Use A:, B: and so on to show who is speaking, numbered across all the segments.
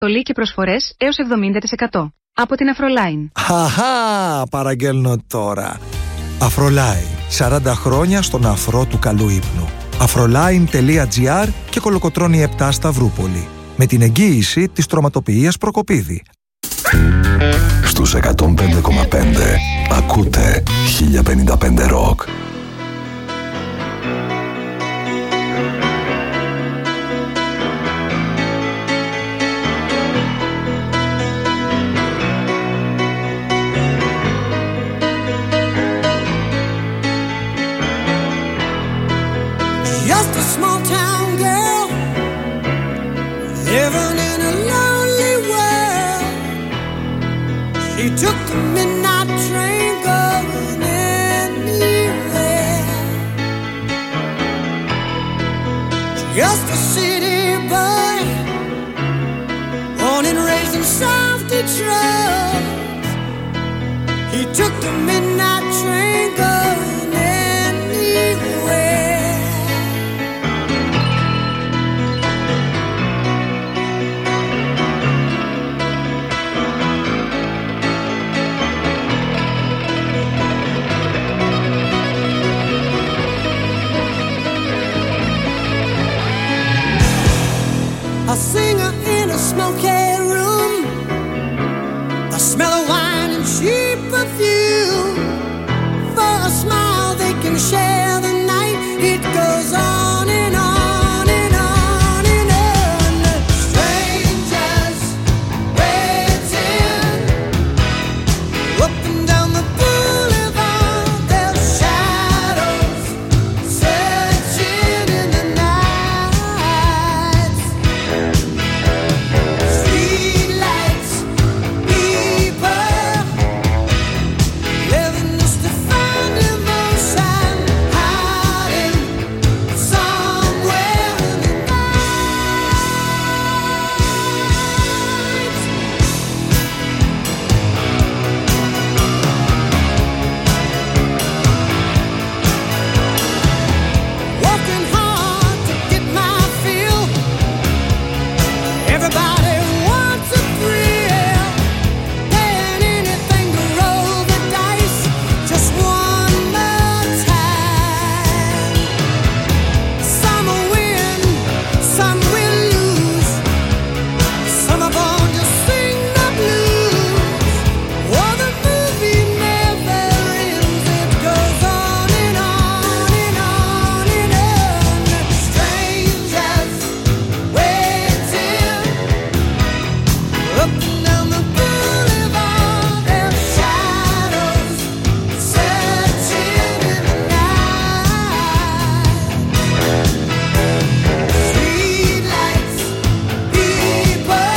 A: Στολή και προσφορές έως 70% από την Afroline.
B: Χαχά, παραγγέλνω τώρα. Afroline, 40 χρόνια στον αφρό του καλού ύπνου. Afroline.gr και Κολοκοτρώνη 7 Σταυρούπολη. Με την εγγύηση της τροματοποιίας Προκοπίδη.
C: Στους 105,5 ακούτε 1055 Rock.
D: Just a small town girl living in a lonely world. She took the midnight train going anywhere. Just a city boy, born and raised in South Detroit. He took the midnight train going anywhere. A singer in a smoky room, the smell of wine and cheap perfume. For a smile they can share the night. It goes on and on and on and on. Strangers waiting up and down the boulevard. Their shadows searching in the night. Streetlights, people living just to find emotion, hiding somewhere in the night. Working hard to get my fill. Everybody wants a thrill, paying anything to roll the dice just one more time. Some will win, some will lose. Some are born to sing the blues. Oh, the movie never ends. It goes on and on and on and on. Strangers waiting up and down the boulevard. Their shadows searching in the night. Streetlights, people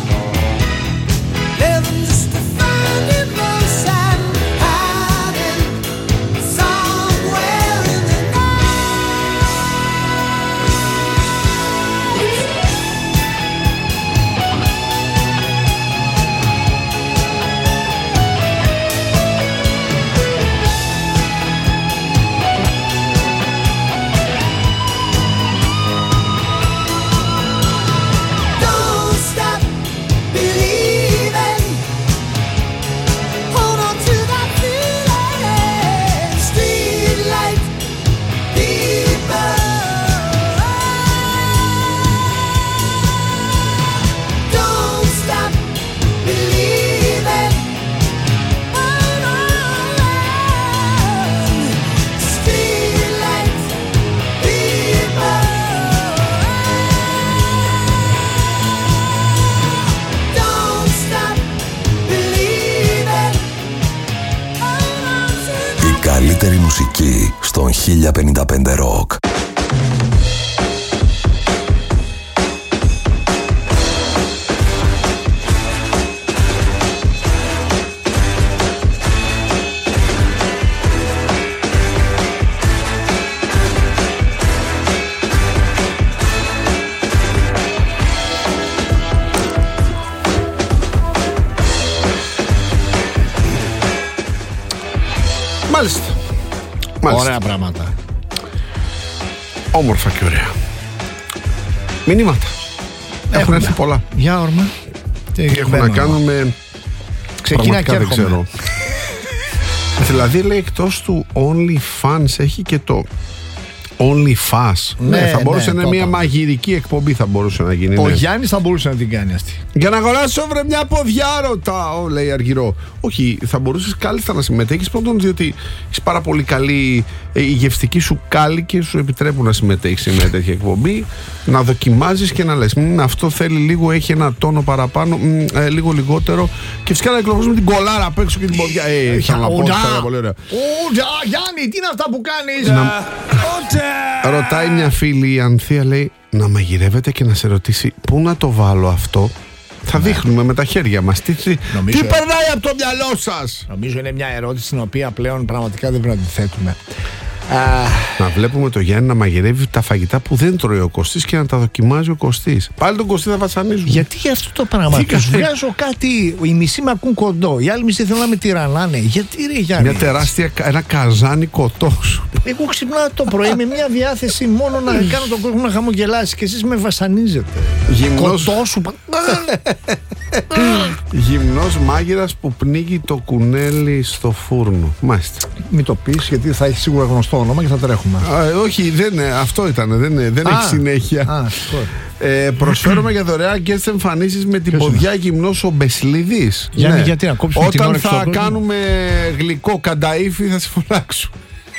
D: living just to find emotion, hiding somewhere in the Don't stop believing. Hold on to that feeling. Streetlight people. Don't stop believing. Hold on. Streetlight people. Don't stop believing. Hold on to
C: Η καλύτερη μουσική στον 1055 Rock.
E: Μάλιστα.
F: Ωραία πράγματα.
E: Όμορφα και ωραία. Μηνύματα. Έχουν έρθει πολλά.
F: Για όρμα. έχουν να κάνουν με.
E: Ξεκινά και
F: δεν ξέρω. Δηλαδή λέει εκτός του OnlyFans έχει και το OnlyFans. Ναι, θα μπορούσε να είναι μια μαγειρική εκπομπή, θα μπορούσε να γίνει.
E: Ο Γιάννης θα μπορούσε να την κάνει αυτή.
F: Για να αγοράσω βρε μια ποδιά, ρωτάω, λέει Αργυρό. Όχι, θα μπορούσες κάλλιστα να συμμετέχεις. Πρώτον, διότι έχεις πάρα πολύ καλή η γευστική σου κάλικη, σου επιτρέπουν να συμμετέχεις σε μια τέτοια εκπομπή, να δοκιμάζεις και να λες αυτό θέλει λίγο, έχει ένα τόνο παραπάνω, λίγο λιγότερο. Και φυσικά να εκλογώσουμε την κολάρα απ' έξω και την ποδιά. Θα να πω, πολύ ωραία.
E: Γιάννη, τι είναι αυτά που κάνεις?
F: Ρωτάει μια φίλη, η Ανθία, λέει να μαγειρεύεται και να σε ρωτήσει πού να το βάλω αυτό. Θα δείχνουμε με τα χέρια μας. Τι περνάει από το μυαλό σας?
E: Νομίζω είναι μια ερώτηση την οποία πλέον πραγματικά δεν πρέπει να τη θέτουμε.
F: Να βλέπουμε το Γιάννη να μαγειρεύει τα φαγητά που δεν τρώει ο Κωστής και να τα δοκιμάζει ο Κωστής. Πάλι τον Κωστή θα βασανίζουν.
E: Γιατί αυτό το πράγμα? Τους βγάζω κάτι. Οι μισοί με ακούν κοντό. Οι άλλοι μισοί θέλουν να με τυραννάνε. Γιατί ρε Γιάννη?
F: Μια τεράστια, ένα καζάνι κοτός.
E: Εγώ ξυπνάω το πρωί με μια διάθεση μόνο να κάνω τον κόσμο να χαμογελάσει και εσείς με βασανίζετε. Κοτόσου.
F: Γυμνός μάγειρας που πνίγει το κουνέλι στο φούρνο. Μάλιστα.
E: Μην το πεις γιατί θα έχει σίγουρα γνωστό όνομα και θα τρέχουμε.
F: Όχι, αυτό ήταν. Δεν έχει συνέχεια. Προσφέρουμε για δωρεάν και τις εμφανίσεις με την ποδιά γυμνός ο Μπεσλίδης.
E: Γιατί να κόψουμε την ώρα?
F: Όταν θα κάνουμε γλυκό κανταΐφι θα σε φωνάξουν.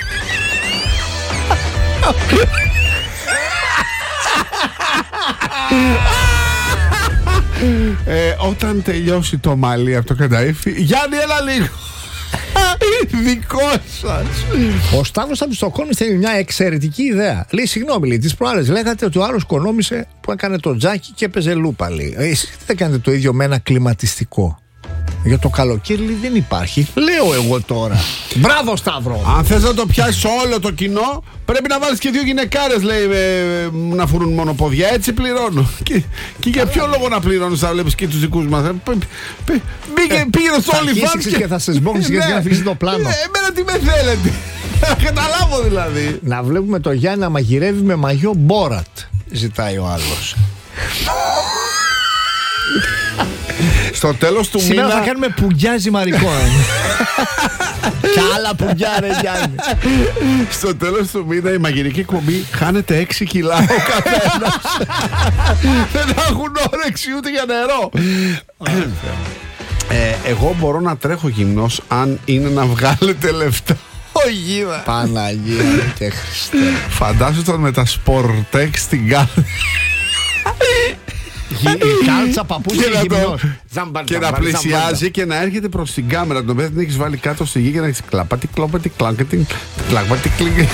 F: Όταν τελειώσει το μαλλί από το κανταΐφι, Γιάννη έλα λίγο. Δικό σας.
E: Ο Σταύρος από τη Στοκχόλμη θέλει μια εξαιρετική ιδέα. Λέει συγγνώμη, λέει, τις προάλλες λέγατε ότι ο άλλος κονόμησε που έκανε το τζάκι και έπαιζε λούπα, λέει. Εσείς τι δεν κάνετε το ίδιο με ένα κλιματιστικό? Για το καλοκαίρι, λέει, δεν υπάρχει. Λέω εγώ τώρα. Μπράβο Σταύρο.
F: Αν θες να το πιάσεις όλο το κοινό, πρέπει να βάλεις και δύο γυναικάρες, λέει, να φορούν μόνο ποδιά. Έτσι πληρώνω. Και για ποιο λόγο να πληρώνεις? Θα βλέπεις και τους δικούς μας. Πήγαινε στο OnlyFans
E: και θα σε σμπώνεις για να αφήσεις το πλάνο.
F: Εμένα τι με θέλετε? Καταλάβω δηλαδή.
E: Να βλέπουμε το Γιάννη να μαγειρεύει με μαγιό Μπόρατ, ζητάει ο άλλος.
F: Στο τέλος του
E: σήμερα
F: μήνα
E: θα κάνουμε πουγιάζι μαρικών. Κι άλλα πουγιά ρε Γιάννη.
F: Στο τέλος του μήνα η μαγειρική εκπομπή χάνεται 6 κιλά ο καθένας. Δεν έχουν όρεξη ούτε για νερό. Εγώ μπορώ να τρέχω γυμνός αν είναι να βγάλετε λεφτά. Γίδα.
E: Παναγία και Χριστέ.
F: Φαντάσου με τα σπορτέξ στην κάλτσα.
E: Η κάλτσα παππούς και γυμνός.
F: Και να πλησιάζει και να έρχεται προς την κάμερα. Τον οποίο την έχεις βάλει κάτω στη γη και να έχεις κλαπάτι, κλόπατι, κλάκατι, κλάκατι, κλίκατι.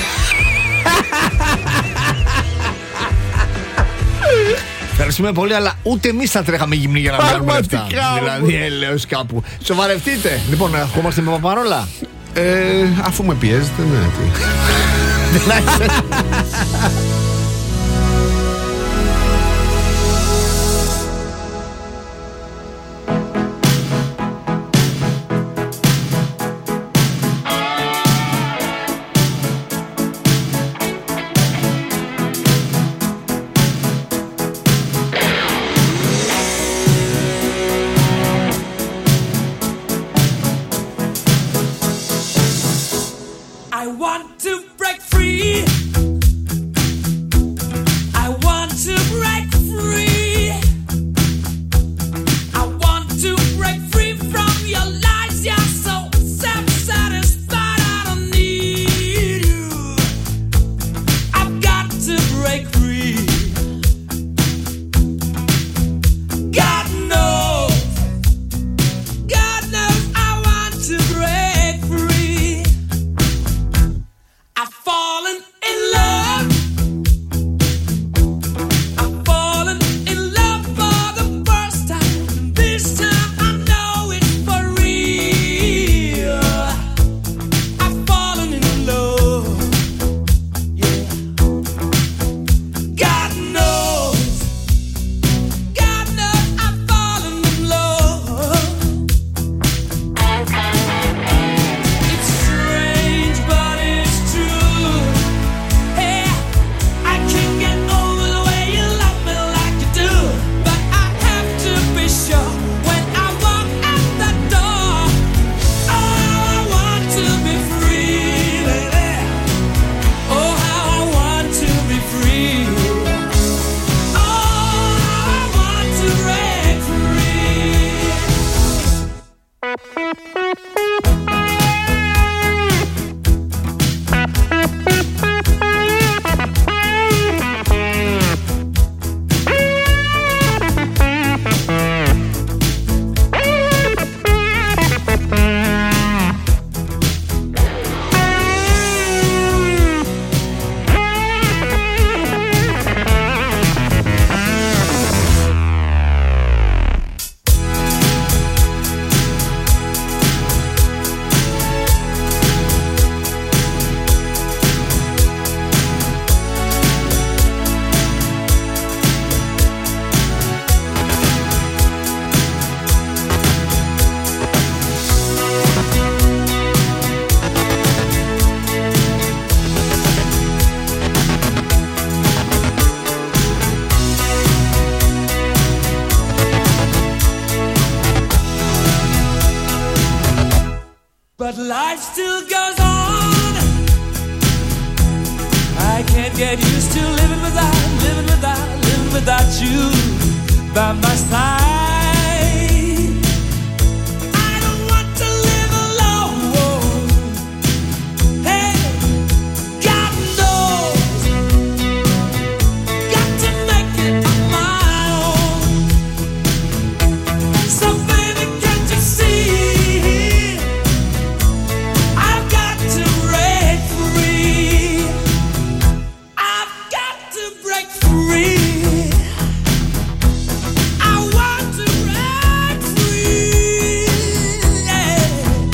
E: Ευχαριστούμε πολύ, αλλά ούτε εμείς θα τρέχαμε γυμνοί για να βγάλουμε λεφτά. Δηλαδή, έλεος κάπου. Σοβαρευτείτε. Λοιπόν, ερχόμαστε με Παπαρόλα.
F: Αφού με πιέζετε, ναι.
D: I want to break free.
G: life still goes on. I can't get used to living without you by my side. I don't want to live alone. Hey, God knows, got to make it on my own. So baby, can't you see? I've got to break free. I've got to break free. I want to break free. Yeah.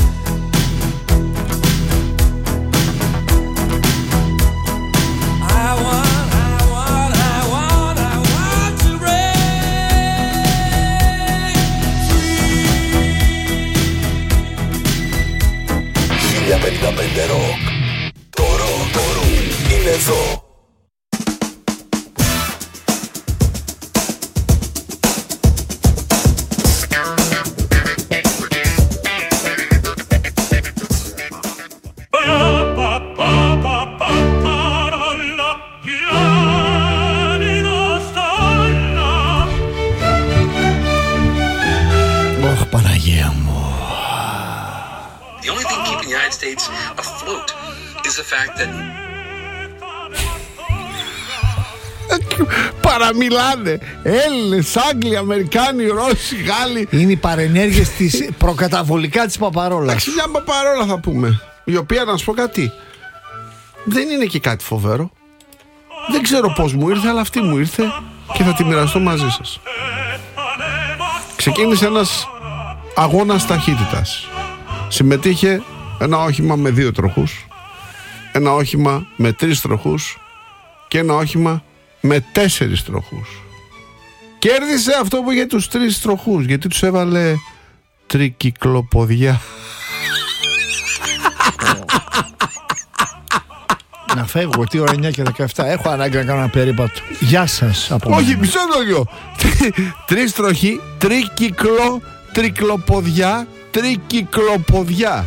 G: I want to break free.
C: 1055 Rock. Το ροκ είναι εδώ.
E: Ωχ, Παναγία μου.
H: The only thing keeping the United States afloat is the fact that
F: Παραμιλάνε Έλληνες, Άγγλοι, Αμερικάνοι, Ρώσοι, Γάλλοι.
E: Είναι οι παρενέργειες της προκαταβολικά της Παπαρόλας.
F: Εντάξει, μια Παπαρόλα θα πούμε. Η οποία, να σου πω κάτι, δεν είναι και κάτι φοβερό. Δεν ξέρω πώς μου ήρθε, αλλά αυτή μου ήρθε και θα τη μοιραστώ μαζί σας. Ξεκίνησε ένας αγώνας ταχύτητας. Συμμετείχε ένα όχημα με 2 τροχούς, ένα όχημα με 3 τροχούς και ένα όχημα με 4 τροχούς. Κέρδισε αυτό που είχε τους 3 τροχούς, γιατί τους έβαλε τρικυκλοποδιά.
E: Να φεύγω, τι ώρα 9 και 17. Έχω ανάγκη να κάνω ένα περίπατο. Γεια σας.
F: Όχι, μισό λόγιο. 3 τροχοί, τρικλοποδιά, τρικυκλοποδιά.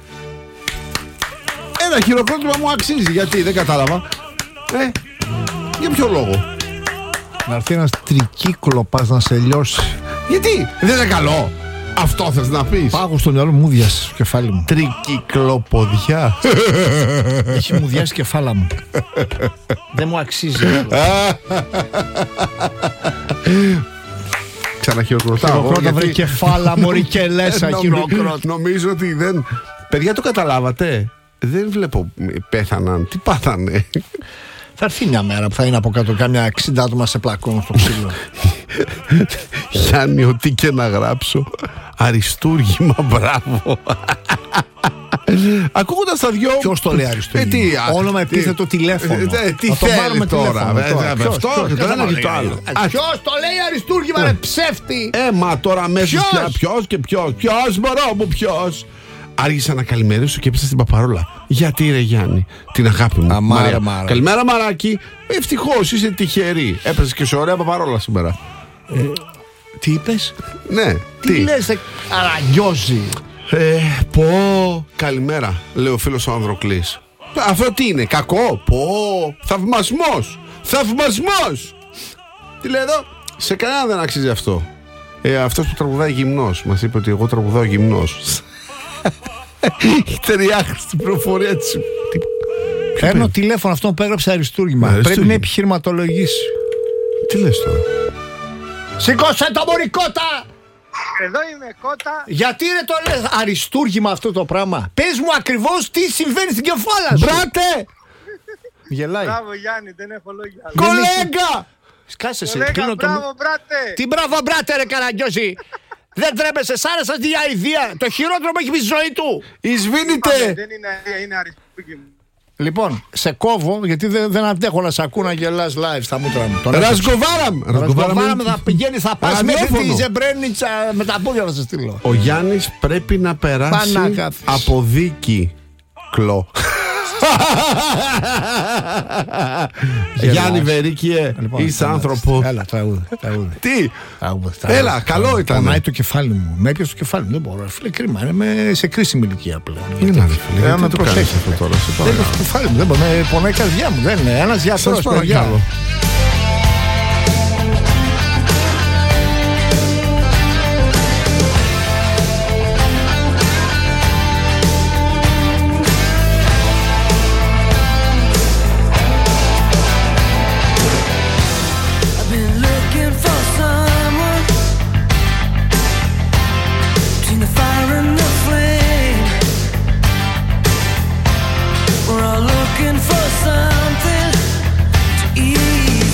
F: Ένα χειροκρότημα μου αξίζει, γιατί δεν κατάλαβα. Για ποιο λόγο?
E: Να έρθει ένας τρικύκλοπας να σε λιώσει.
F: Γιατί δεν είναι καλό? Αυτό θες να πεις?
E: Πάγω στο μυαλό μου, μου διάσει το κεφάλι μου.
F: Τρικυκλοποδιά.
E: Έχει μου διάσει κεφάλα μου. Δεν μου αξίζει.
F: Ξαναχειροκροτάω.
E: Χειροκρότα βρε κεφάλα μωρή και λέσα χειροκρότα.
F: Νομίζω ότι δεν... Παιδιά, το καταλάβατε? Δεν βλέπω πέθαναν. Τι πάθανε?
E: Θα έρθει μια μέρα που θα είναι από κάτω κάμια 60 άτομα σε πλακών στο ξύλο.
F: Γιάννη, ό,τι και να γράψω, αριστούργημα, μπράβο. Ακούγοντας τα δυο...
E: Ποιος το λέει αριστούργημα? Όνομα επίθετο τηλέφωνο.
F: Τι θέλει τώρα? Αυτό και το ένα και το άλλο.
E: Ποιος το λέει αριστούργημα, ρε ψεύτη?
F: Μα τώρα αμέσως πια ποιος και ποιος? Ποιος, μωρό μου, ποιος? Άργησα να καλημερίσω και έπεσα στην Παπαρόλα. Γιατί ρε Γιάννη, την αγάπη μου.
E: Μάρα.
F: Καλημέρα Μαράκι. Ευτυχώς είσαι τυχερή. Έπεσες και σε ωραία Παπαρόλα σήμερα.
E: Τι είπες?
F: Ναι.
E: Τι λες, αραγκιόζει?
F: Πω. Καλημέρα, λέει ο φίλος ο Ανδροκλής. Αυτό τι είναι, κακό? Πω. Θαυμασμός. Θαυμασμός. Τι λέει εδώ? Σε κανένα δεν αξίζει αυτό. Αυτός που τραγουδάει γυμνός. Μας είπε ότι εγώ τραγουδάω γυμνός. Ταιριάχει στην προφορία της.
E: Παίρνω τηλέφωνο αυτό που έγραψε αριστούργημα. Πρέπει να επιχειρηματολογήσει.
F: Τι λες τώρα?
E: Σήκωσε το μωρή κότα!
I: Εδώ είμαι κότα.
E: Γιατί ρε το λες αριστούργημα αυτό το πράγμα? Πες μου ακριβώς τι συμβαίνει στην κεφάλα σου.
F: Μπράτε!
E: Γελάει.
I: Μπράβο Γιάννη, δεν έχω λόγια.
F: Κολέγκα!
E: Σκάσε σε.
I: Μπράβο μπράτε.
E: Τι μπράβο μπράτε ρε καραγκιόζη? Δεν τρέπεσαι, σ' άρεσε τη αηδία. Το χειρότερο που έχει πει στη ζωή του.
F: Εισβήνεται.
I: Δεν είναι αηδία, είναι αριστούργημα.
E: Λοιπόν, σε κόβω γιατί δεν αντέχω να σε ακούω να γελάς live στα μούτρα μου.
F: Ρασγκοβάραμ
E: θα πηγαίνει, θα πας μέχρι τη Ζεμπρένιτσα με τα πόδια να σε στείλω.
F: Ο Γιάννης πρέπει να περάσει από δίκη. Κλό. Γιάννη Βερίκιε,
E: Λοιπόν,
F: είσαι άνθρωπο.
E: Έλα, τραγούδι.
F: Τι,
E: Τραγούδι.
F: έλα, καλό ήταν.
E: Πονάει το κεφάλι μου. Με έπιασε το κεφάλι μου. Δεν μπορώ. Φίλε, κρίμα. Είμαι σε κρίσιμη ηλικία πλέον.
F: Έλα, ρε φίλε, γιατί
E: με
F: το κάνεις
E: προσέχετε.
F: αυτό τώρα, σε
E: Δεν
F: παρακαλώ.
E: το κεφάλι μου. Δεν μπορώ. Με πονάει η καρδιά μου. Δεν είναι. Ένας γιατρός,
F: Σας
E: παιδιά.
F: παρακαλώ.
G: I've been looking for someone between the fire and the flame. We're all looking for something to ease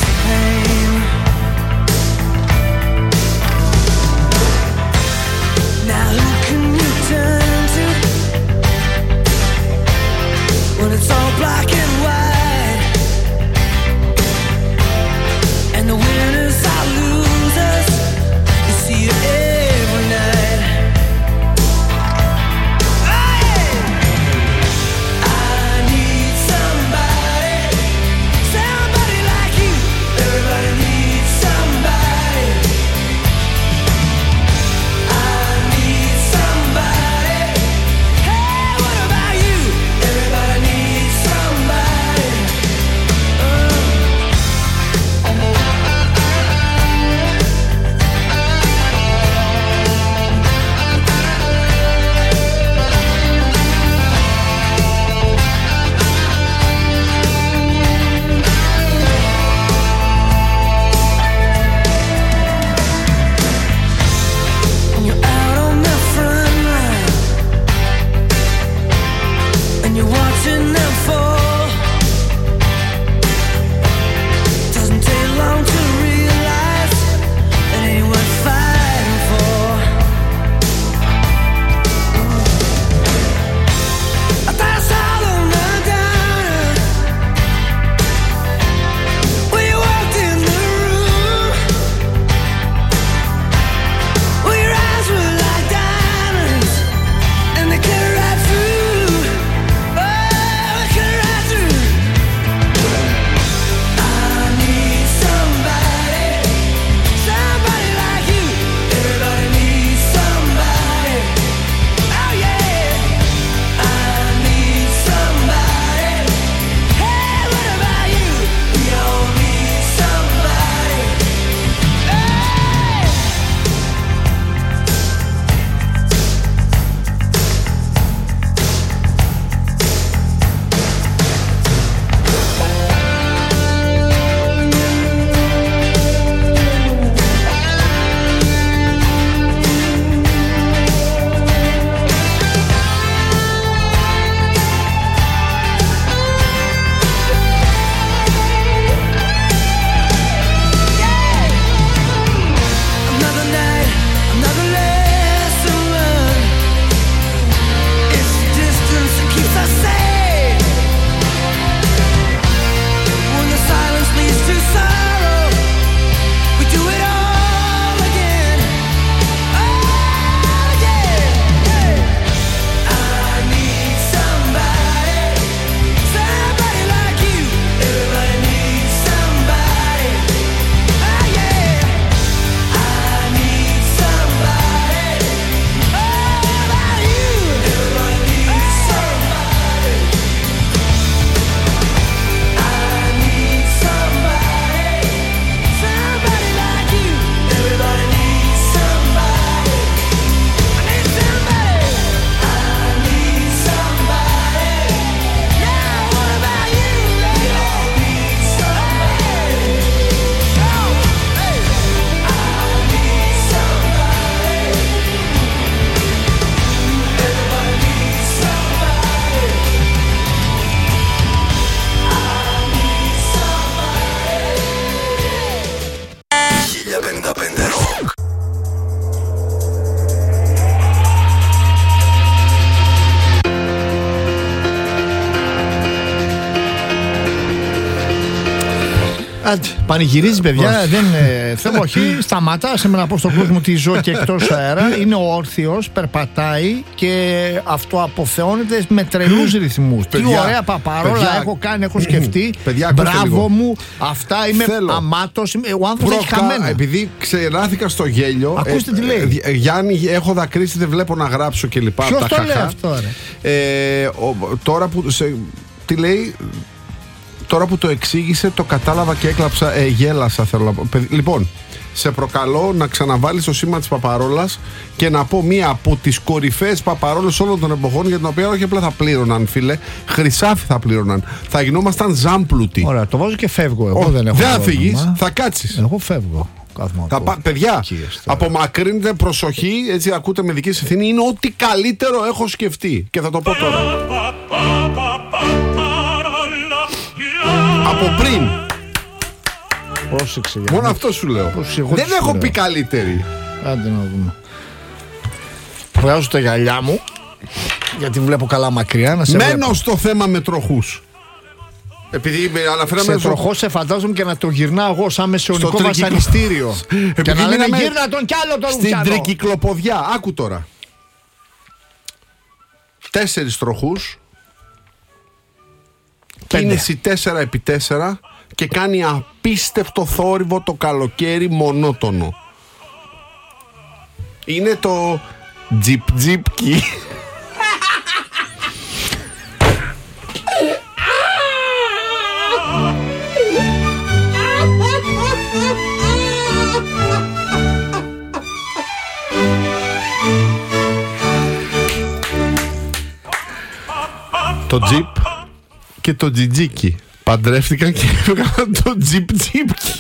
E: Πανηγυρίζει, παιδιά. Δεν θέλω, όχι. Σταματά να πω στον κόσμο ότι ζω και εκτός αέρα. Είναι όρθιος, περπατάει και αυτοαποθεώνεται με τρελούς ρυθμούς. Τι ωραία παπαρόλα έχω κάνει, έχω σκεφτεί. Μπράβο μου, αυτά είμαι αμάτος. Ο άνθρωπος έχει χαμένα.
F: Επειδή ξεράθηκα στο γέλιο.
E: Ακούστε τι λέει.
F: Γιάννη, έχω δακρύσει, δεν βλέπω να γράψω κλπ.
E: Ποιος το λέει αυτό, ρε?
F: Τώρα που. Τι λέει. Τώρα που το εξήγησε, το κατάλαβα και έκλαψα. Γέλασα, θέλω να πω. Λοιπόν, σε προκαλώ να ξαναβάλεις το σήμα της παπαρόλας και να πω μία από τις κορυφαίες παπαρόλες όλων των εποχών, για την οποία όχι απλά θα πλήρωναν, φίλε, χρυσάφι θα πλήρωναν. Θα γινόμασταν ζάμπλουτοι.
E: Ωραία, το βάζω και φεύγω. Εγώ δεν έχω.
F: Δεν θα φύγεις, θα κάτσεις.
E: Εγώ φεύγω.
F: Παιδιά, απομακρύνετε, προσοχή, έτσι ακούτε με δική σας ευθύνη. Είναι ό,τι καλύτερο έχω σκεφτεί. Και θα το πω τώρα. Από πριν.
E: Πρόσεξε.
F: Μόνο αυτό σου λέω. Δεν έχω πει καλύτερη.
E: Άντε να δούμε. Βγάζω τα γυαλιά μου, γιατί βλέπω καλά μακριά. Να σε
F: μένω
E: βλέπω.
F: στο θέμα με τροχούς. Επειδή αναφέραμε.
E: Σε τροχό σε φαντάζομαι και να το γυρνάω εγώ σαν μεσαιωνικό βασανιστήριο. Και να λέμε γύρνα τον κι άλλο τον
F: στην τρικυκλοποδιά. Άκου τώρα. 4 τροχούς. Κίνηση 4x4 και κάνει απίστευτο θόρυβο το καλοκαίρι, μονότονο. Είναι το τζιπ-τζιπ-κι. Το τζιπ και το τζιτζίκι παντρεύτηκαν και έφυγαν το τζιπ-τζιπ-κι.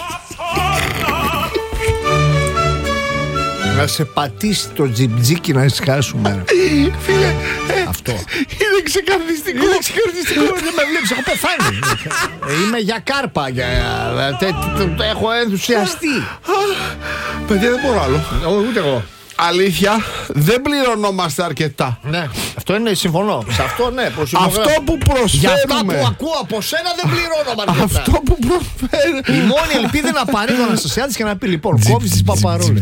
E: Να σε πατήσει το τζιπ-τζίκι να ησυχάσουμε.
F: Φίλε,
E: αυτό
F: είναι ξεκαρδιστικό.
E: Δεν με βλέπεις, έχω πεθάνει. Είμαι για κάρπα. Έχω ενθουσιαστεί.
F: Παιδιά, δεν μπορώ άλλο.
E: Ούτε εγώ.
F: Αλήθεια, δεν πληρωνόμαστε αρκετά.
E: Ναι, αυτό είναι, συμφωνώ. Σε αυτό ναι,
F: αυτό που προσφέρουμε.
E: Για αυτά που ακούω από σένα δεν πληρώνω αρκετά.
F: Αυτό που προσφέρουμε.
E: Η μόνη ελπίδα είναι να πάρει τον Αναστασιάδης και να πει λοιπόν, κόβεις τις παπαρόλες.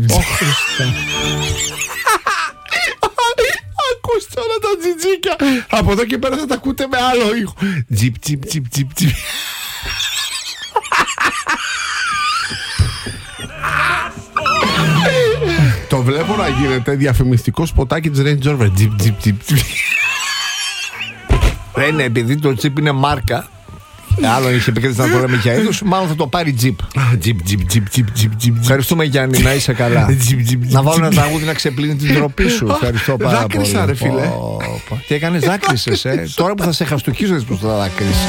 F: Ακούστε όλα τα τζιτζίκια. Από εδώ και πέρα θα τα ακούτε με άλλο ήχο. Τζιπ, τζιπ, τζιπ, τζιπ, τζιπ. Το βλέπω να γίνεται διαφημιστικό σποτάκι της Range Rover. Τζιπ, τζιπ, τζιπ, τζιπ.
E: Είναι επειδή το τζιπ είναι μάρκα. Άλλο είχε επικρατήσει να το λέμε για είδους, μάλλον θα το πάρει τζιπ.
F: Τζιπ, τζιπ, τζιπ, τζιπ, τζιπ.
E: Ευχαριστούμε Γιάννη, να είσαι καλά. Να βάλω ένα τραγούδι να ξεπλύνει την τροπή σου. Ευχαριστώ πάρα πολύ.
F: Δάκρυσα ρε φίλε.
E: Τι έκανες, δάκρυσες τώρα που θα σε χαστοκίσω δεν πως θα δάκρυσεις.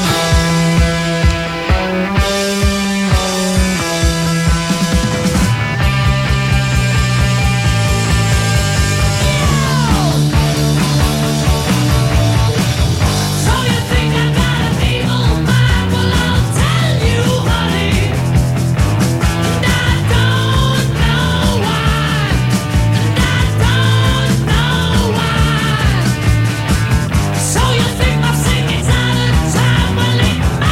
D: So you think I'm singing out of time? Well,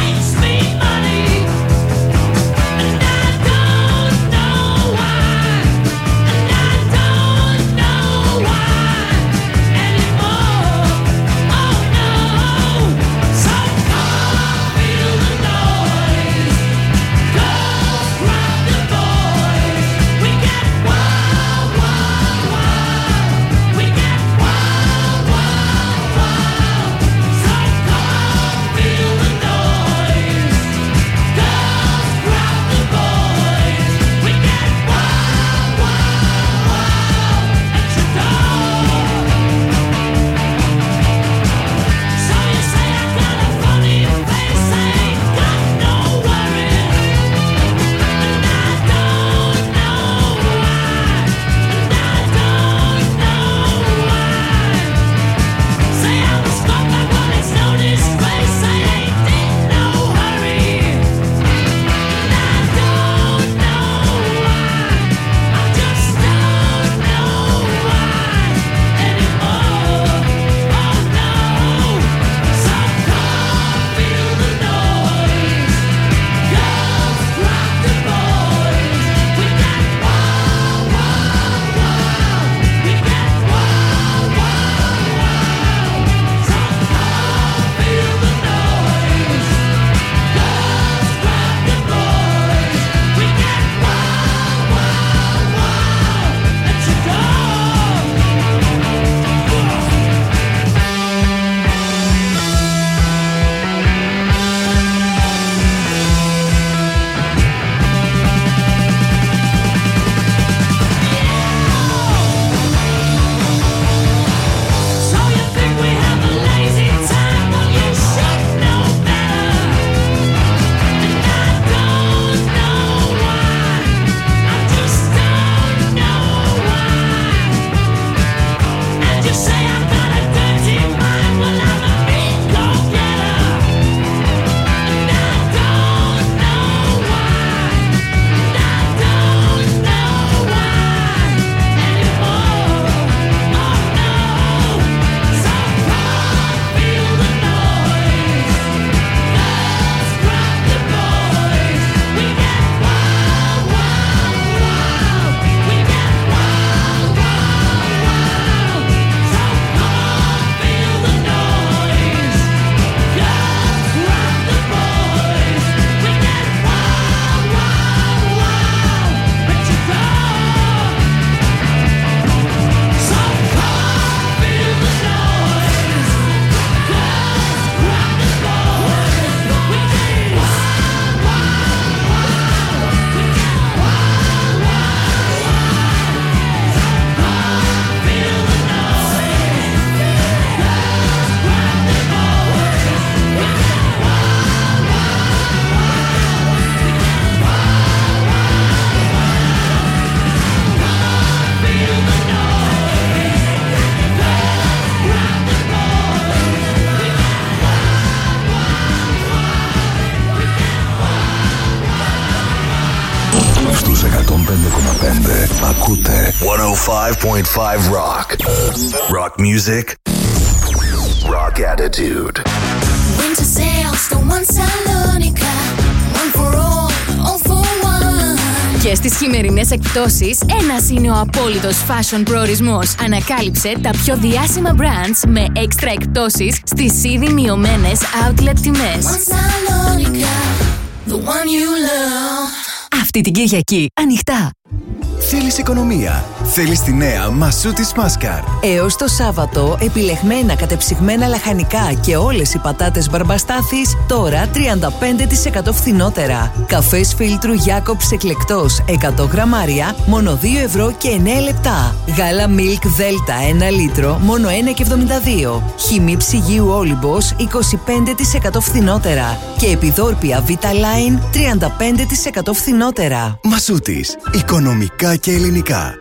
C: Ακούτε 105.5 Rock. Rock music. Rock attitude.
D: Winter sails to one Salonika. One for all for one.
J: Και στις χειμερινές εκπτώσεις, ένας είναι ο απόλυτος fashion προορισμός. Ανακάλυψε τα πιο διάσημα brands με έξτρα εκπτώσεις στις ήδη μειωμένες outlet τιμές.
D: One Salonika, the one you love.
J: Αυτή την Κυριακή, ανοιχτά.
K: Θέλεις οικονομία? Θέλεις τη νέα Μασούτης Μάσκαρ.
L: Έως το Σάββατο, επιλεγμένα κατεψυγμένα λαχανικά και όλες οι πατάτες Μπαρμπαστάθης τώρα 35% φθηνότερα. Καφές φίλτρου Jacobs εκλεκτός 100 γραμμάρια μόνο 2 ευρώ και 9 λεπτά. Γάλα Milk Delta 1 λίτρο μόνο 1,72. Χυμή ψυγείου Όλυμπος 25% φθηνότερα. Και επιδόρπια Vita Line 35% φθηνότερα.
K: Μασούτης. Οικονομικά και ελληνικά.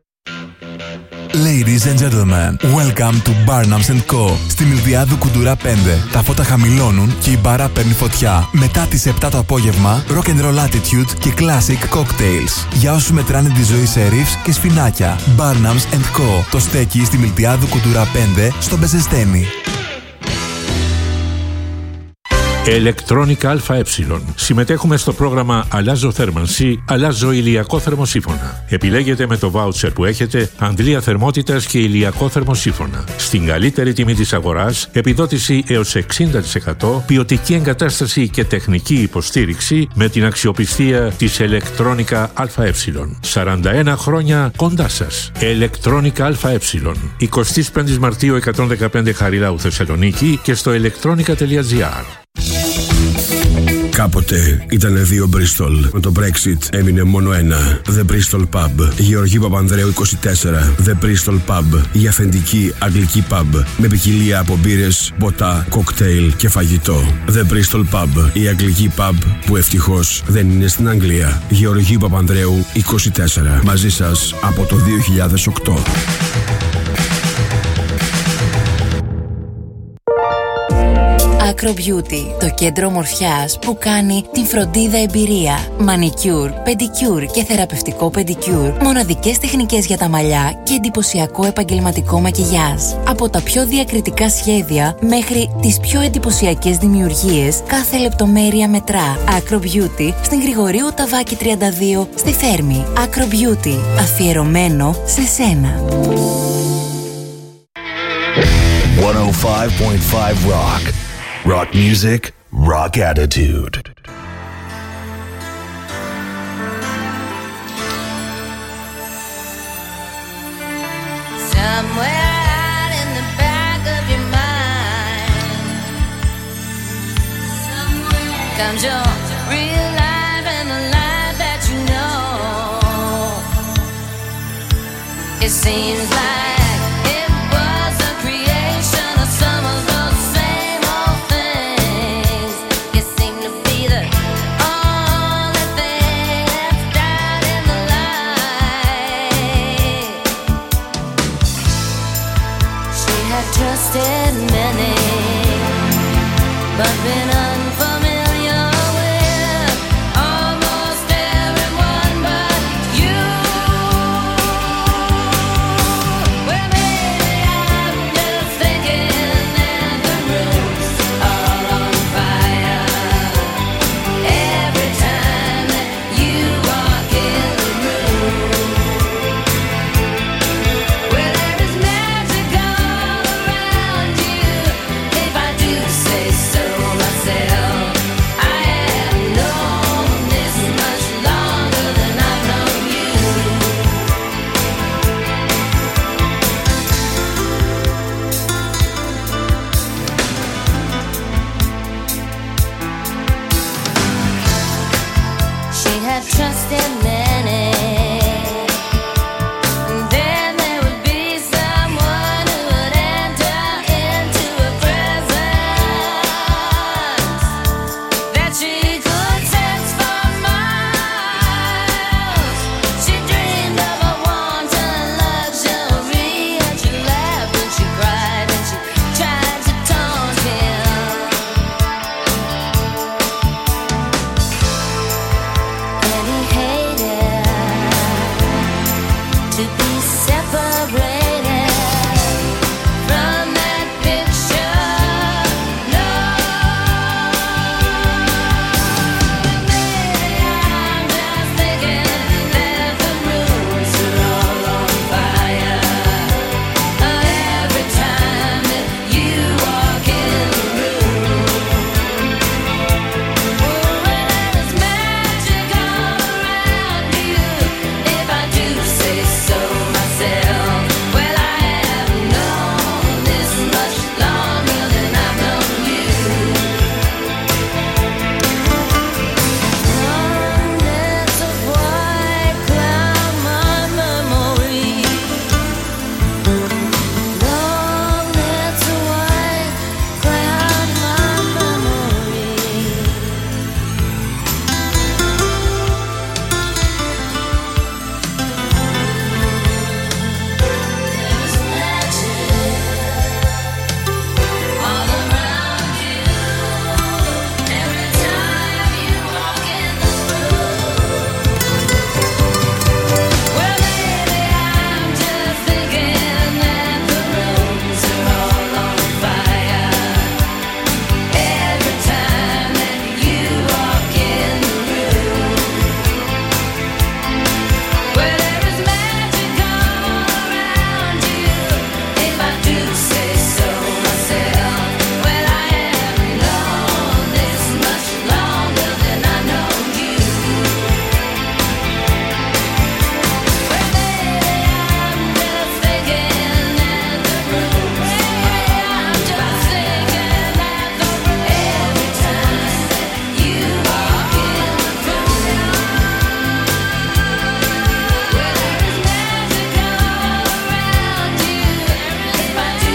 M: Ladies and gentlemen, welcome to Barnums & Co. Στη Μιλδιάδου Κουντουρά 5. Τα φώτα χαμηλώνουν και η μπάρα παίρνει φωτιά. Μετά τις 7 το απόγευμα, rock and roll attitude και classic cocktails. Για όσους μετράνε τη ζωή σε ριφς και σφινάκια. Barnums & Co. Το στέκει στη Μιλδιάδου Κουντουρά 5 στο Μπεζεστένι.
N: Electronic ΑΕ. Συμμετέχουμε στο πρόγραμμα Αλλάζω θέρμανση, αλλάζω ηλιακό θερμοσύφωνα. Επιλέγετε με το βάουτσερ που έχετε αντλία θερμότητας και ηλιακό θερμοσύφωνα. Στην καλύτερη τιμή της αγοράς, επιδότηση έως 60%, ποιοτική εγκατάσταση και τεχνική υποστήριξη με την αξιοπιστία της Electronic ΑΕ. 41 χρόνια κοντά σας. Electronic ΑΕ. 25 Μαρτίου 115 Χαριλάου Θεσσαλονίκη και στο electronica.gr.
O: Κάποτε ήτανε δύο Bristol. Με το Brexit έμεινε μόνο ένα. The Bristol Pub. Γεωργίου Παπανδρέου 24. The Bristol Pub. Η αφεντική αγγλική pub. Με ποικιλία από μπύρες, ποτά, κοκτέιλ και φαγητό. The Bristol Pub. Η αγγλική pub που ευτυχώς δεν είναι στην Αγγλία. Γεωργίου Παπανδρέου 24. Μαζί σας από το 2008.
P: Acro Beauty, το κέντρο ομορφιάς που κάνει την φροντίδα εμπειρία. Μανικιούρ, πεντικιούρ και θεραπευτικό πεντικιούρ. Μοναδικές τεχνικές για τα μαλλιά και εντυπωσιακό επαγγελματικό μακιγιάζ. Από τα πιο διακριτικά σχέδια μέχρι τις πιο εντυπωσιακές δημιουργίες, κάθε λεπτομέρεια μετρά. Acro Beauty στην Γρηγορίου Ταβάκη 32 στη Θέρμη. Acro Beauty, αφιερωμένο σε σένα.
C: 105.5 Rock. Rock music, rock attitude.
D: Somewhere out in the back of your mind, comes your real life and the life that you know. It seems like many, but been unfamiliar with almost everyone but you. Well, maybe I'm just thinking that the room's all on fire every time that you walk in the room. Well, there is magic all around you, if I do say so myself.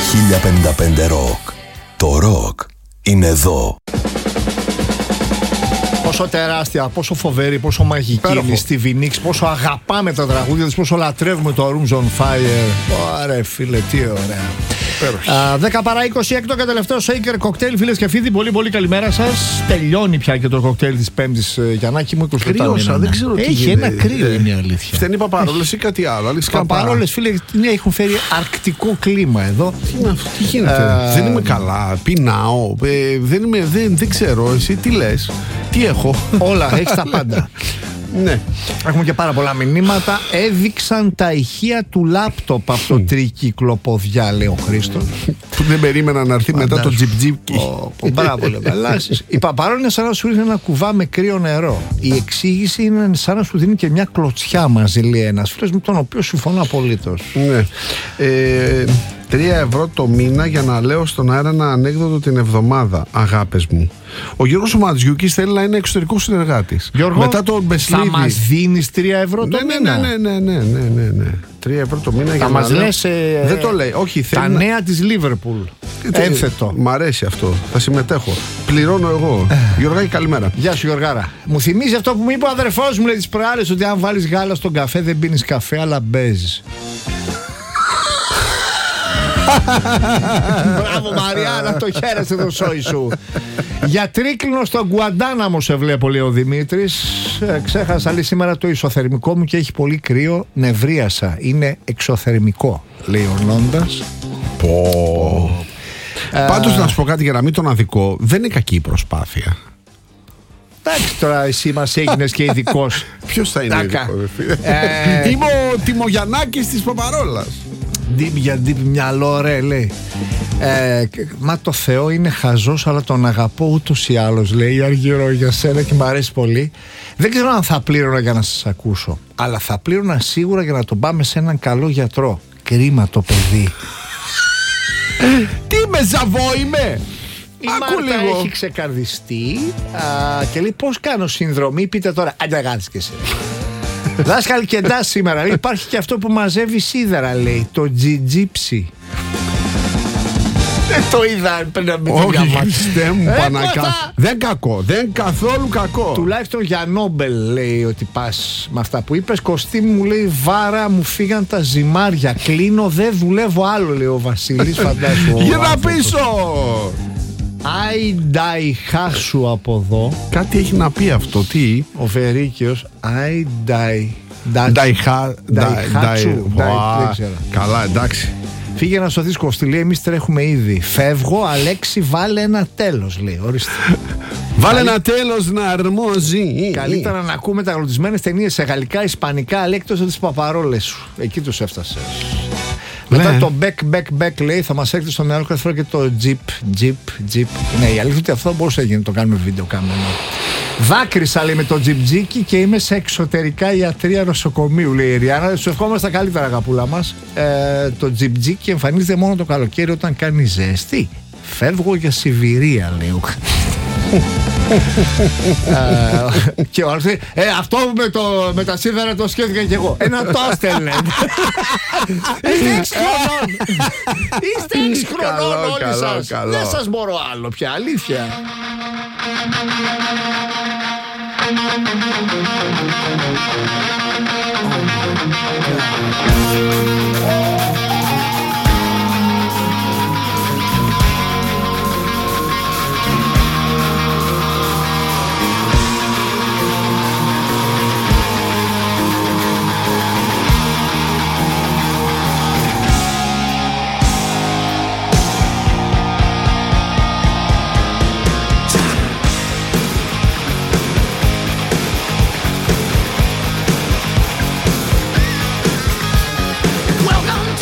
C: 1055 Rock. Το ροκ είναι εδώ.
E: Πόσο τεράστια, πόσο φοβερή, πόσο μαγική είναι η Stevie Nicks, πόσο αγαπάμε τα τραγούδια της, πόσο λατρεύουμε το Rooms on Fire. Ωραία φίλε, τι ωραία. 10 παρά 20, έκτο και τελευταίο Shaker κοκτέιλ, φίλες και φίλοι. Πολύ πολύ καλημέρα σας. Τελειώνει πια και το κοκτέιλ της Πέμπτης, Γιαννάκη μου. 27
F: Κρύωσα, δεν ξέρω τι
E: έχει
F: γίνεται.
E: ένα κρύο, είναι η αλήθεια.
F: Φταίνει οι παπαρόλες ή κάτι άλλο.
E: Οι παπαρόλες, φίλε, έχουν φέρει αρκτικό κλίμα εδώ.
F: Τι γίνεται, δεν είμαι καλά, πεινάω, δεν ξέρω, εσύ τι λες, τι έχω.
E: Όλα, έχεις τα πάντα.
F: Ναι.
E: Έχουμε και πάρα πολλά μηνύματα. Έδειξαν τα ηχεία του λάπτοπ από το τρίκυκλο ποδιά, λέει ο Χρήστος.
F: Που δεν περίμενα να έρθει μετά το τζιπ-τζιπ.
E: Μπράβο, λέει. Η παπαρόλα είναι σαν να σου ρίχνει ένα κουβά με κρύο νερό. Η εξήγηση είναι σαν να σου δίνει και μια κλωτσιά μαζί, λέει ένας φίλος, με τον οποίο συμφωνώ απολύτως.
F: Ναι. 3 ευρώ το μήνα για να λέω στον αέρα ένα ανέκδοτο την εβδομάδα, αγάπες μου. Ο Γιώργος Ματζιούκης θέλει να είναι εξωτερικός συνεργάτης.
E: Γιώργο,
F: μετά τον Μπεσλίδη.
E: θα μας δίνεις 3 ευρώ το μήνα?
F: Ναι. 3 ευρώ το μήνα για να
E: μας
F: λέω.
E: λες
F: δεν το λέει. Όχι,
E: τα νέα της Λίβερπουλ. Ένθετο.
F: Μ' αρέσει αυτό. Θα συμμετέχω. Πληρώνω εγώ. Γιωργάκη, καλημέρα.
E: Γεια σου, Γιωργάρα. Μου θυμίζει αυτό που μου είπε ο αδερφός μου, λέει, τις προάλλες, ότι αν βάλεις γάλα στον καφέ δεν πίνεις καφέ, αλλά μπέζεις. Μπράβο Μαριάννα, το χαίρεσαι το σόι σου. Για τρίκλινο στον Γκουαντάναμο σε βλέπω, λέει ο Δημήτρης. Ξέχασα, λέει, σήμερα το ισοθερμικό μου και έχει πολύ κρύο. Νευρίασα, είναι εξωθερμικό, λέει ο Νόντας.
F: Πάντως να σου πω κάτι για να μην τον αδικό, δεν είναι κακή η προσπάθεια.
E: Εντάξει, τώρα εσύ μας έγινες και ειδικός.
F: Ποιος θα είναι ειδικός, είμαι ο Τιμογιαννάκης της Παπαρόλας.
E: Deep για deep μυαλό, ρε, λέει. Μα το Θεό είναι χαζός, αλλά τον αγαπώ ούτως ή άλλως, λέει Αργυρό, για σένα και μου αρέσει πολύ. Δεν ξέρω αν θα πλήρωνα για να σας ακούσω, αλλά θα πλήρωνα σίγουρα για να τον πάμε σε έναν καλό γιατρό. Κρίμα το παιδί.
F: Τι με ζαβό είμαι.
E: Η Μάρτα
F: λίγο.
E: έχει ξεκαρδιστεί και λέει πώς κάνω συνδρομή, πείτε τώρα. Ανταγάτης και εσύ. Δάσκαλ κεντά σήμερα, λέει, υπάρχει και αυτό που μαζεύει σίδερα, λέει, το τζιτζίψι. Δεν το είδα πριν με το
F: διαμάτι. Δεν κακό, δεν καθόλου κακό.
E: Τουλάχιστον για Νόμπελ, λέει, ότι πας με αυτά που είπες. Κωστή μου, λέει, βάρα, μου φύγαν τα ζυμάρια. Κλείνω, δεν δουλεύω άλλο, λέει ο Βασίλης, φαντάσου.
F: Γύρνα πίσω.
E: Άινταϊ χάσου από εδώ.
F: Κάτι έχει να πει αυτό, τι?
E: Ο Βερίκιος, Άινταϊ
F: Καλά, εντάξει.
E: Φύγε να σωθείς, Κωστή, λέει, εμείς τρέχουμε ήδη. Φεύγω, Αλέξη, βάλε ένα τέλος, λέει, ορίστε.
F: Βάλε ένα τέλος να αρμόζει.
E: Καλύτερα να ακούμε τα γλωτισμένες ταινίες σε γαλλικά, ισπανικά, αλλά εκτός από τις παπαρόλες σου. Εκεί τους έφτασες. Μετά το back, λέει, θα μας έρθει στο μυαλό κάθε φορά και το jeep. Ναι, η αλήθεια είναι ότι αυτό μπορούσε να το κάνουμε βίντεο κάμερα. Δάκρυσα, λέει, με το τζιπτζίκι και είμαι σε εξωτερικά ιατρία νοσοκομείου, λέει η Ριάννα. Σου ευχόμαστε τα καλύτερα, αγαπούλα μας. Το τζιπτζίκι εμφανίζεται μόνο το καλοκαίρι όταν κάνει ζέστη. Φεύγω για Σιβηρία, λέει. Και ο άλλος λέει, αυτό με τα σίδερα το σκέφτηκα και εγώ. Ένα τόστελ, λέει. Είστε 6 χρονών. Είστε 6 χρονών όλοι σας. Δεν σας μπορώ άλλο πια, αλήθεια.
D: Welcome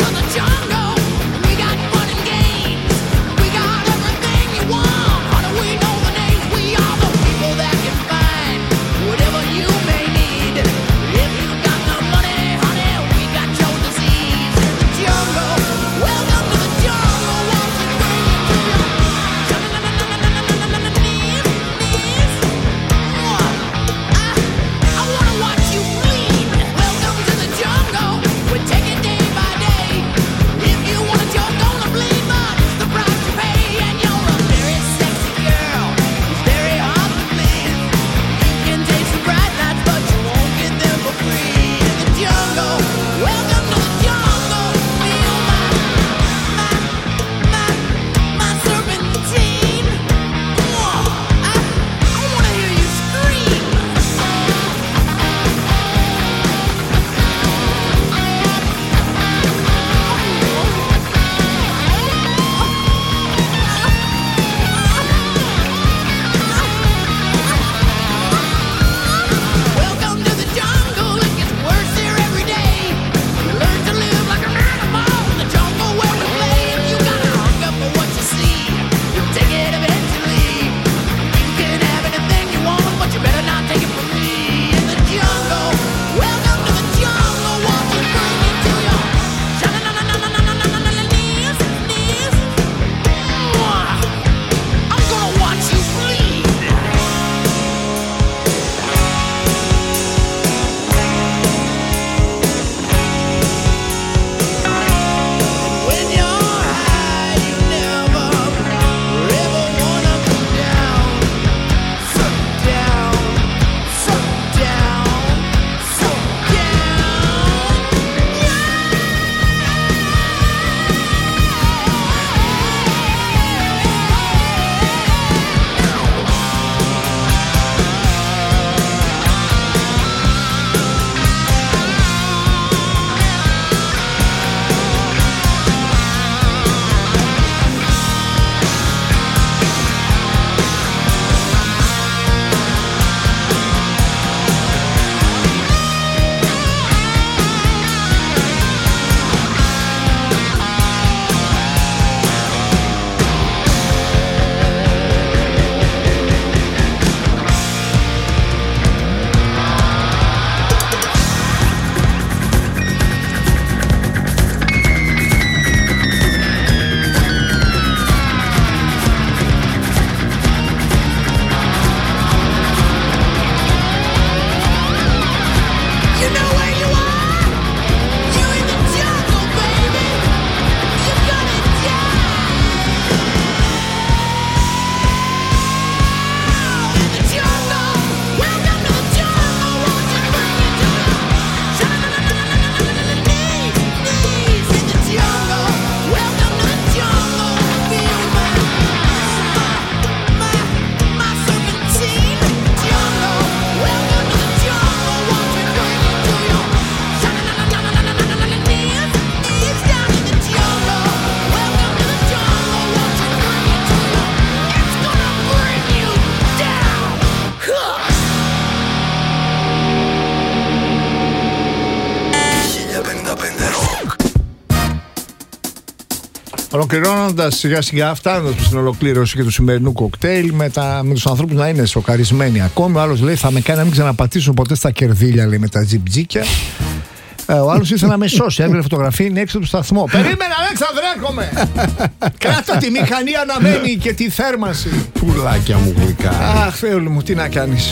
E: Ολοκληρώνοντας σιγά σιγά, φτάνοντας στην ολοκλήρωση και του σημερινού κοκτέιλ, με τους ανθρώπους να είναι σοκαρισμένοι ακόμη. Ο άλλος λέει: θα με κάνει να μην ξαναπατήσουν ποτέ στα κερδίλια, λέει, με τα τζιμπτζίκια. Ο άλλος ήθελε να με σώσει. Έβγαλε φωτογραφία, είναι έξω από το σταθμό. Περίμενε, Αλέξανδρε, έρχομαι! Κράτα τη μηχανή αναμένη και τη θέρμανση.
F: Πουλάκια μου γλυκά.
E: Αχ, Θεούλη μου, τι να κάνεις.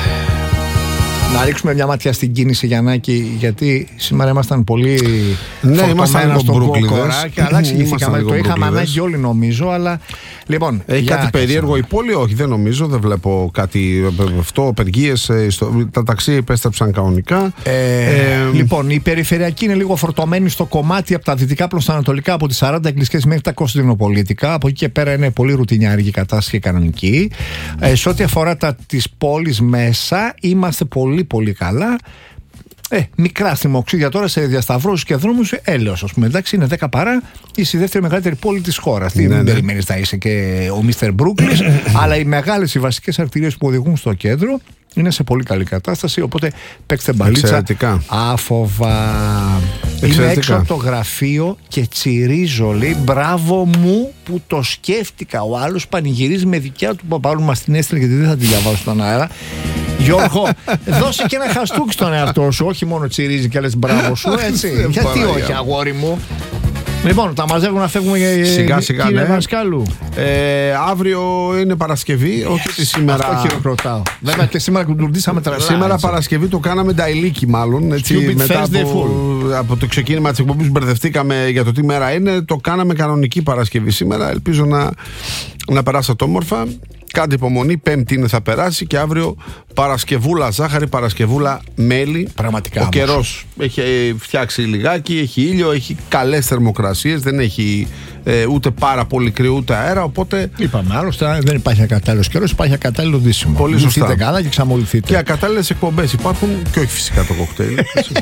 E: Να ρίξουμε μια ματιά στην κίνηση, Γιαννάκη, γιατί σήμερα ήμασταν πολύ.
F: Ναι, ήμασταν λίγο
E: μπρούκλιδες. Αλλά εξηγηθήκαμε. Το είχαμε ανάγκη όλοι, νομίζω. Αλλά λοιπόν.
F: Έχει κάτι περίεργο η πόλη? Όχι, δεν νομίζω. Δεν βλέπω κάτι. Αυτό, απεργίες. Τα ταξί επέστρεψαν κανονικά.
E: Λοιπόν, η περιφερειακή είναι λίγο φορτωμένη στο κομμάτι από τα δυτικά προς τα ανατολικά, από τις 40 εκκλησίες μέχρι τα Κωνσταντινοπολίτικα. Από εκεί και πέρα είναι πολύ ρουτινιάρικη κατάσταση και κανονική. Σε ό,τι αφορά τις πόλεις μέσα, είμαστε πολύ καλά. Μικρά στριμοξίδια τώρα σε διασταυρώσεις και δρόμους, έλεος, ας πούμε. Εντάξει, είναι 10 παρά, είσαι η δεύτερη μεγαλύτερη πόλη της χώρας. Δεν περιμένεις να είσαι και ο Μίστερ Μπρούκλης, αλλά οι μεγάλες, οι βασικές αρτηρίες που οδηγούν στο κέντρο είναι σε πολύ καλή κατάσταση. Οπότε παίξτε μπαλίτσα άφοβα. Είμαι έξω από το γραφείο και τσιρίζω, λέει, μπράβο μου που το σκέφτηκα. Ο άλλος πανηγυρίζει με δικιά του παπάρου, μας την έστειλε γιατί δεν θα τη διαβάσω στον αέρα. Γιώργο, δώσε και ένα χαστούκι στον εαυτό σου. Όχι μόνο τσιρίζει και λες μπράβο σου, έτσι. Γιατί όχι, αγόρι μου. Λοιπόν, τα μαζεύουμε να φεύγουμε
F: σιγά σιγά,
E: κύριε
F: ναι.
E: Δασκάλου.
F: Αύριο είναι Παρασκευή, όχι ότι σήμερα.
E: Αυτό χειροκροτάω. Βέβαια και σήμερα κουντουρντήσαμε τρελά.
F: Σήμερα
E: έτσι.
F: Παρασκευή το κάναμε νταϊλίκι, μάλλον. Έτσι, μετά από το ξεκίνημα της εκπομπής μπερδευτήκαμε για το τι μέρα είναι. Το κάναμε κανονική Παρασκευή σήμερα. Ελπίζω να περάσετε όμορφα. Κάντε υπομονή, Πέμπτη είναι, θα περάσει, και αύριο Παρασκευούλα ζάχαρη, Παρασκευούλα μέλι.
E: Πραγματικά.
F: Ο καιρός έχει φτιάξει λιγάκι, έχει ήλιο, έχει καλές θερμοκρασίες, δεν έχει ούτε πάρα πολύ κρύο ούτε αέρα. Οπότε.
E: Είπαμε άλλωστε, δεν υπάρχει ακατάλληλος καιρός, υπάρχει ακατάλληλο δύσιμο.
F: Πολύ σωστά.
E: Λυθείτε καλά και ξαμολυθείτε.
F: Και ακατάλληλες εκπομπές υπάρχουν, και όχι φυσικά το κοκτέιλ.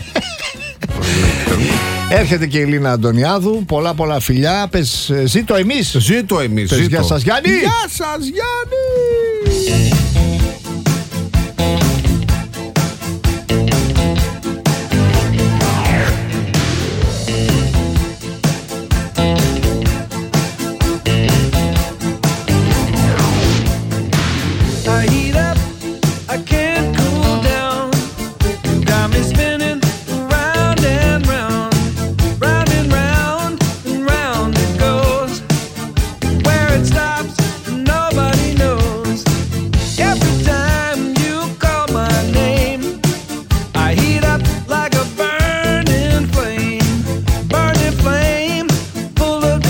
E: Έρχεται και η Λίνα Αντωνιάδου. Πολλά φιλιά. Πες ζήτω εμείς.
F: Ζήτω εμείς.
E: Πες γεια σας Γιάννη.
F: Γεια σας Γιάννη.
G: Like a burning flame, full of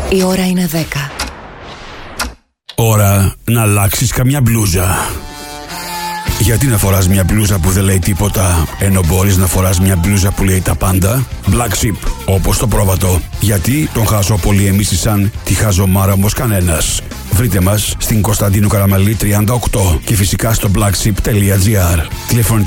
L: Η ώρα είναι 10.
O: Ώρα να αλλάξεις καμιά μπλούζα. Γιατί να φοράς μια μπλούζα που δεν λέει τίποτα, ενώ μπορείς να φοράς μια μπλούζα που λέει τα πάντα? Black Sheep, όπως το πρόβατο. Γιατί τον χαζόπολη εμείς σαν τη χαζομάρα όμως κανένας. Βρείτε μας στην Κωνσταντίνου Καραμαλή 38 και φυσικά στο blackship.gr. Τηλεφωνική